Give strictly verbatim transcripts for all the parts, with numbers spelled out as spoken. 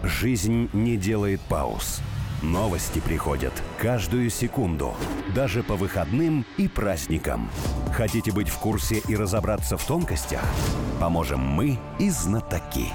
Жизнь не делает пауз. Новости приходят каждую секунду, даже по выходным и праздникам. Хотите быть в курсе и разобраться в тонкостях? Поможем мы и знатоки.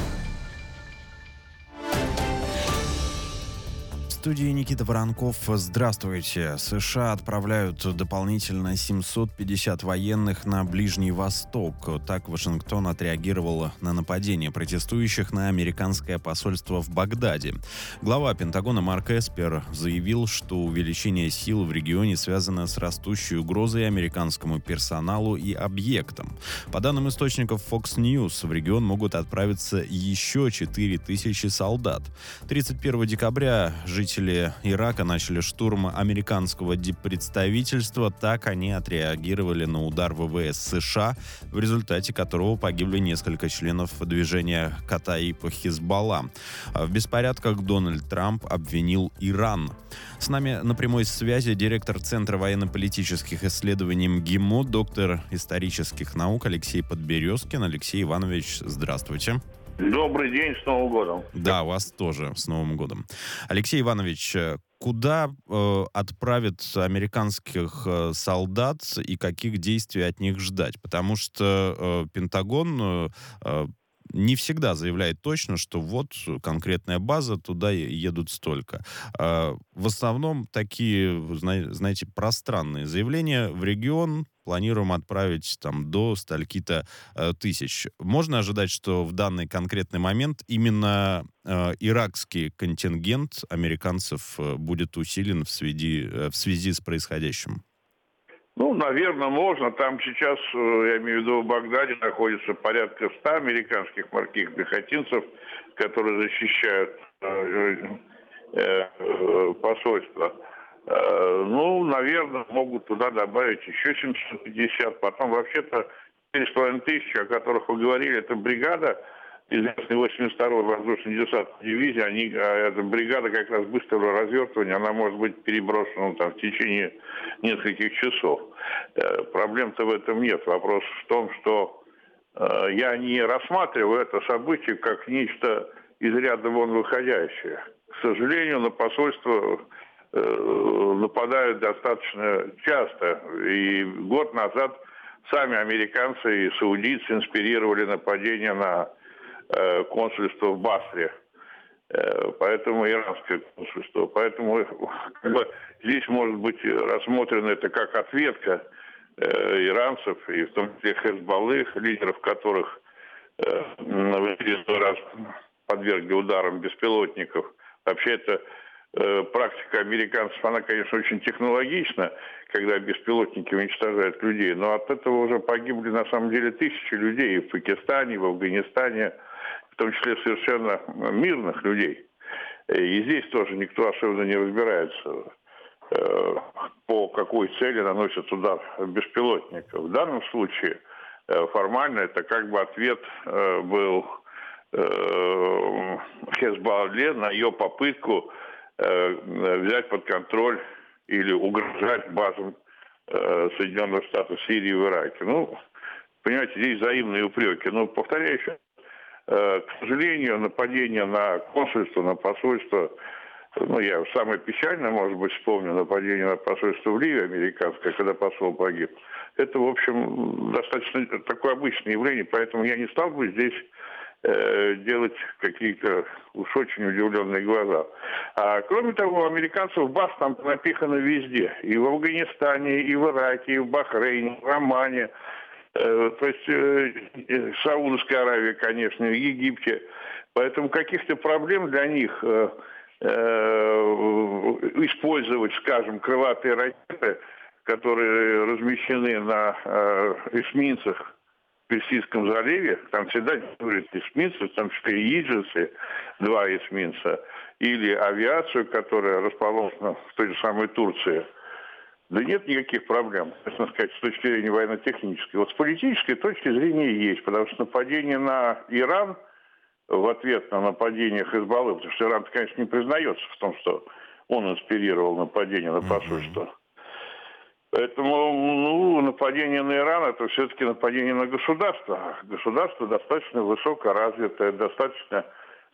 В студии Никита Воронков. Здравствуйте. США отправляют дополнительно семьсот пятьдесят военных на Ближний Восток. Так Вашингтон отреагировал на нападение протестующих на американское посольство в Багдаде. Глава Пентагона Марк Эспер заявил, что увеличение сил в регионе связано с растущей угрозой американскому персоналу и объектам. По данным источников Fox News, в регион могут отправиться еще четыре тысячи солдат. тридцать первого декабря жители Ирака начали штурм американского диппредставительства. Так они отреагировали на удар ВВС США, в результате которого погибли несколько членов движения Катаиб Хизбалла. В беспорядках Дональд Трамп обвинил Иран. С нами на прямой связи директор Центра военно-политических исследований МГИМО, доктор исторических наук Алексей Подберезкин. Алексей Иванович, здравствуйте. Добрый день, с Новым годом. Да, вас тоже с Новым годом. Алексей Иванович, куда э, отправят американских э, солдат и каких действий от них ждать? Потому что э, Пентагон э, не всегда заявляет точно, что вот конкретная база, туда едут столько. Э, в основном такие, знаете, пространные заявления: в регион планируем отправить там до стольки-то э, тысяч. Можно ожидать, что в данный конкретный момент именно э, иракский контингент американцев э, будет усилен в связи, э, в связи с происходящим? Ну, наверное, можно. Там сейчас, я имею в виду, в Багдаде находится порядка ста американских морских пехотинцев, которые защищают э, э, э, посольство. Ну, наверное, могут туда добавить еще семьсот пятьдесят. Потом, вообще-то, четыре с половиной тысячи, о которых вы говорили, это бригада, известная восемьдесят второй воздушно-десантной дивизии. Они, эта бригада как раз быстрого развертывания, она может быть переброшена там в течение нескольких часов. Проблем-то в этом нет. Вопрос в том, что э, я не рассматриваю это событие как нечто из ряда вон выходящее. К сожалению, на посольство нападают достаточно часто. И год назад сами американцы и саудийцы инспирировали нападение на э, консульство в Басре. Э, поэтому иранское консульство. Поэтому как бы, здесь может быть рассмотрено это как ответка э, иранцев, и в том числе Хезболлы, лидеров которых э, в очередной раз подвергли ударам беспилотников. Вообще это практика американцев, она, конечно, очень технологична, когда беспилотники уничтожают людей, но от этого уже погибли, на самом деле, тысячи людей и в Пакистане, и в Афганистане, в том числе совершенно мирных людей. И здесь тоже никто особенно не разбирается, по какой цели наносят удар беспилотников. В данном случае формально это как бы ответ был Хезболле на ее попытку взять под контроль или угрожать базам э, Соединенных Штатов Сирии в Ираке. Ну, понимаете, здесь взаимные упреки. Но, повторяю еще, э, к сожалению, нападение на консульство, на посольство, ну, я самое печальное, может быть, вспомню нападение на посольство в Ливии американское, когда посол погиб. Это, в общем, достаточно такое обычное явление, поэтому я не стал бы здесь делать какие-то уж очень удивленные глаза. А кроме того, американцев баз там напихано везде. И в Афганистане, и в Ираке, и в Бахрейне, и в Омане. Э, то есть э, Саудовская Аравия, конечно, в Египте. Поэтому каких-то проблем для них э, э, использовать, скажем, крылатые ракеты, которые размещены на э, эсминцах в Персидском заливе, там всегда говорят эсминцы, там четыре Иджисы, два эсминца, или авиацию, которая расположена в той же самой Турции. Да нет никаких проблем, честно сказать, с точки зрения военно-технической. Вот с политической точки зрения есть, потому что нападение на Иран в ответ на нападение Хезболлы, потому что Иран, конечно, не признается в том, что он инспирировал нападение на посольство. Mm-hmm. Поэтому ну, нападение на Иран – это все-таки нападение на государство. Государство достаточно высокоразвитое, достаточно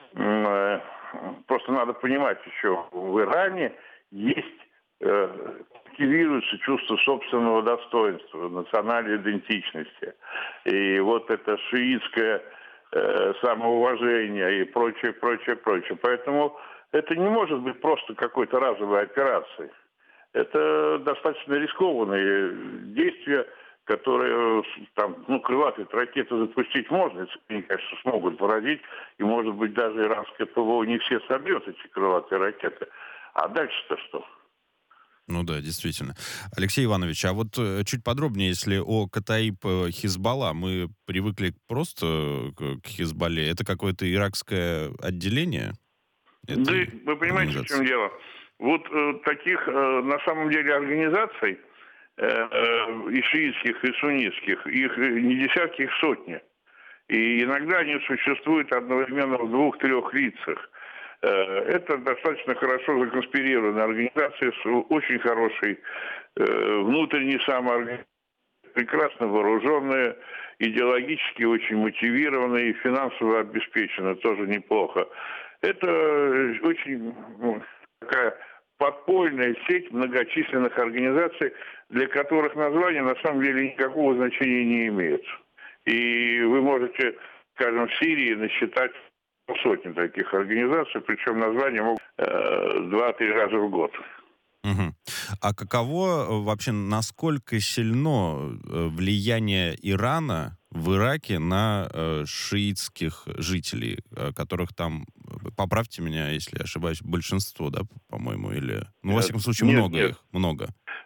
просто надо понимать еще, в Иране есть, культивируется чувство собственного достоинства, национальной идентичности. И вот это шиитское самоуважение и прочее, прочее, прочее. Поэтому это не может быть просто какой-то разовой операцией. Это достаточно рискованные действия, которые, там, ну, крылатые ракеты запустить можно, если они, конечно, смогут поразить, и, может быть, даже иранское ПВО не все собьет эти крылатые ракеты. А дальше-то что? Ну да, действительно. Алексей Иванович, а вот э, чуть подробнее, если о Катаиб э, Хизбалла, мы привыкли просто к, к Хизбалле, это какое-то иракское отделение Да, этой вы понимаете, в чем организации? дело? Вот э, таких, э, на самом деле, организаций, э, э, и шиитских, и суннитских, их не десятки, их сотни. И иногда они существуют одновременно в двух-трех лицах. Это достаточно хорошо законспирированная организация с очень хорошей внутренней самоорганизацией, прекрасно вооруженная, идеологически очень мотивированная и финансово обеспечена тоже неплохо. Это очень, ну, такая подпольная сеть многочисленных организаций, для которых название на самом деле никакого значения не имеет. И вы можете, скажем, в Сирии насчитать сотни таких организаций, причем названия могут э, два-три раза в год. Мгм. А каково вообще, насколько сильно э, влияние Ирана в Ираке на э, шиитских жителей, э, которых там, э, поправьте меня, если я ошибаюсь, большинство, да, по-моему, или... Ну, во всяком случае, Нет, много нет. их, много.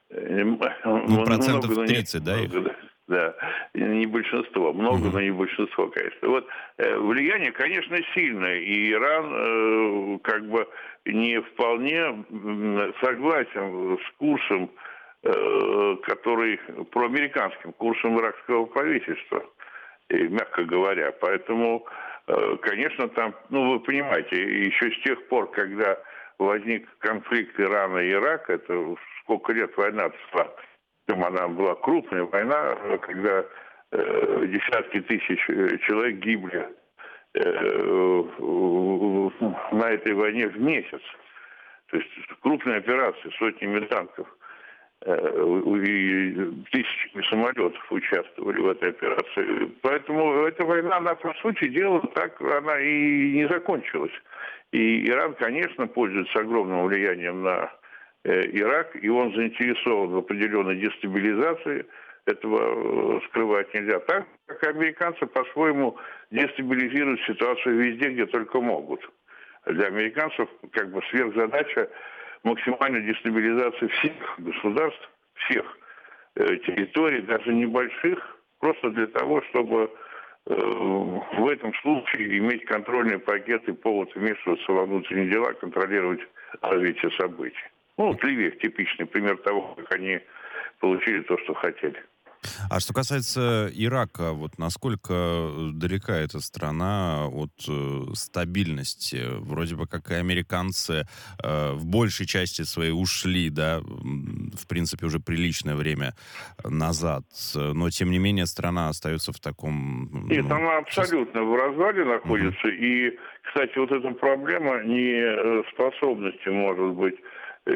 Ну, Много, процентов но не тридцать, да, их? много, да. Да, не большинство. Много, Мгм. но не большинство, конечно. Вот э, влияние, конечно, сильное. И Иран э, как бы не вполне м, согласен с курсом, э, который проамериканским курсом иракского правительства, и, мягко говоря. Поэтому, э, конечно, там, ну, вы понимаете, еще с тех пор, когда возник конфликт Ирана и Ирака, это сколько лет война шла, причем она была крупная война, когда э, десятки тысяч человек гибли э, на этой войне в месяц. То есть крупные операции, сотнями танков и тысячами самолетов участвовали в этой операции. Поэтому эта война, она, по сути дела, так она и не закончилась. И Иран, конечно, пользуется огромным влиянием на э, Ирак, и он заинтересован в определенной дестабилизации. Этого э, скрывать нельзя. Так как американцы по-своему дестабилизируют ситуацию везде, где только могут. Для американцев как бы сверхзадача максимальной дестабилизации всех государств, всех э, территорий, даже небольших, просто для того, чтобы э, в этом случае иметь контрольные пакеты, повод вмешиваться во внутренние дела, контролировать развитие событий. Ну, вот Ливия типичный пример того, как они получили то, что хотели. А что касается Ирака, вот насколько далека эта страна от э, стабильности? Вроде бы как и американцы э, в большей части своей ушли, да, м, в принципе, уже приличное время назад. Но, тем не менее, страна остается в таком... Нет, Ну, она сос- абсолютно в развале Мгм. находится. И, кстати, вот эта проблема неспособности, может быть, э,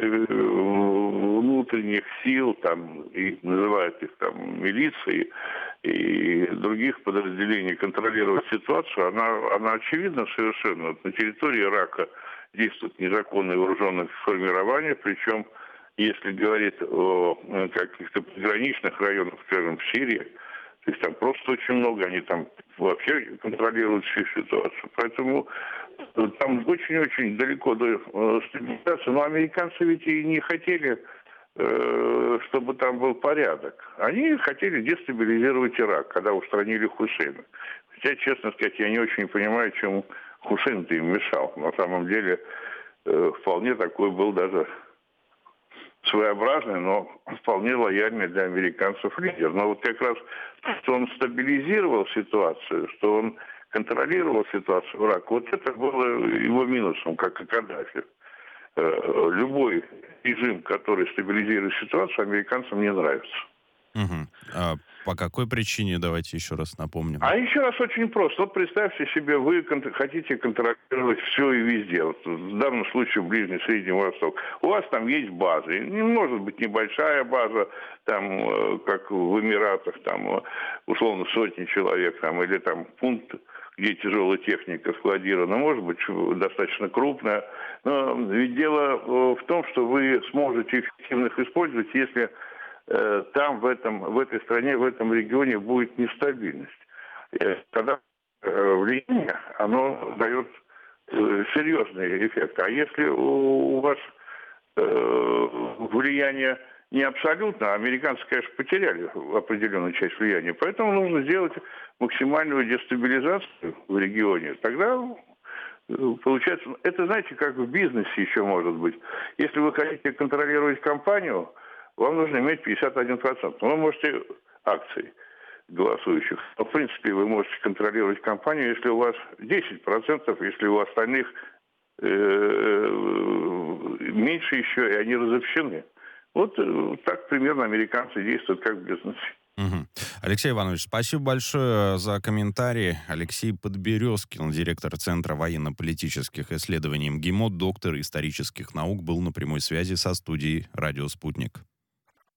внутренних сил, там, и называют их там милицией, и других подразделений контролировать ситуацию, она, она очевидна совершенно. Вот на территории Ирака действуют незаконные вооруженные формирования, причем, если говорить о э, каких-то пограничных районах, скажем, в Сирии, то есть там просто очень много, они там вообще контролируют всю ситуацию. Поэтому там очень-очень далеко до э, стабилизации. Но американцы ведь и не хотели, э, чтобы там был порядок. Они хотели дестабилизировать Ирак, когда устранили Хусейна. Хотя, честно сказать, я не очень понимаю, чем Хусейн-то им мешал. На самом деле, э, вполне такой был даже своеобразный, но вполне лояльный для американцев лидер. Но вот как раз, что он стабилизировал ситуацию, что он контролировал ситуацию в Ираке, вот это было его минусом, как и Каддафи. Э, Любой режим, который стабилизирует ситуацию, американцам не нравится. Мгм. А По какой причине, давайте еще раз напомним. А еще раз очень просто. Вот представьте себе, вы кон- хотите контролировать все и везде. Вот в данном случае Ближний и Средний Восток. У вас там есть база. И не может быть небольшая база, там, как в Эмиратах, там, условно, сотни человек, там, или там пункт, где тяжелая техника складирована, может быть, достаточно крупная. Но ведь дело в том, что вы сможете эффективно их использовать, если э, там, в, этом, в этой стране, в этом регионе будет нестабильность. Тогда э, влияние, оно дает э, серьезный эффект. А если у, у вас э, влияние не абсолютно, а американцы, конечно, потеряли определенную часть влияния. Поэтому нужно сделать максимальную дестабилизацию в регионе. Тогда получается, это, знаете, как в бизнесе еще может быть. Если вы хотите контролировать компанию, вам нужно иметь пятьдесят один процент. Вы можете акции голосующих. Но, в принципе, вы можете контролировать компанию, если у вас десять процентов, если у остальных э, меньше еще, и они разобщены. Вот так примерно американцы действуют, как в бизнесе. Угу. Алексей Иванович, спасибо большое за комментарии. Алексей Подберезкин, директор Центра военно-политических исследований МГИМО, доктор исторических наук, был на прямой связи со студией «Радио Спутник».